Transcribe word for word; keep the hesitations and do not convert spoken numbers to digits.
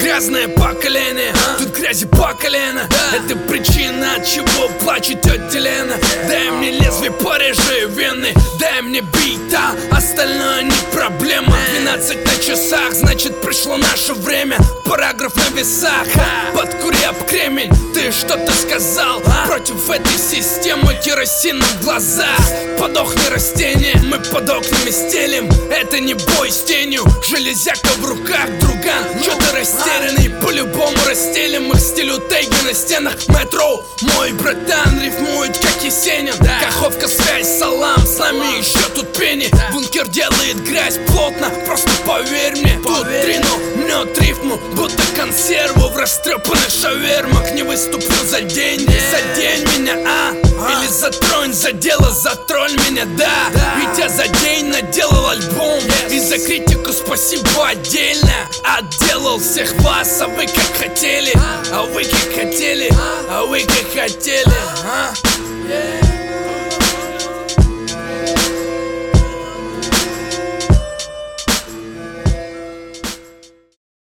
грязное поколение, тут грязи по колено. Это причина, от чего плачет тетя Лена. Дай мне лезвие, порежи вены, дай мне бита, остальное не проблема. Двенадцать на часах, значит пришло наше время. Параграф на весах, подкури об кремень. Ты что-то сказал против этой системы, керосин в глазах. Подохни растение, мы под окнами стелим. Это не бой с тенью, железяка в руках, друган. Чё ты растерянный, по-любому расстелим их стилю теги на стенах. Метро, мой братан рифмует как Есенин. Каховка, связь, салам, с нами еще тут пени. Бункер делает грязь плотно, просто поверь мне. Тут трину, мнет рифму, будто консерву в растрепанных шавермах. Не выступлю за деньги, задень меня, а? Или затронь за дело, затролль меня, да. Ведь я за день наделал альбом, и за критику спасибо отдельно. Отделал всех вас, а вы как хотели, а вы как хотели, а вы как хотели.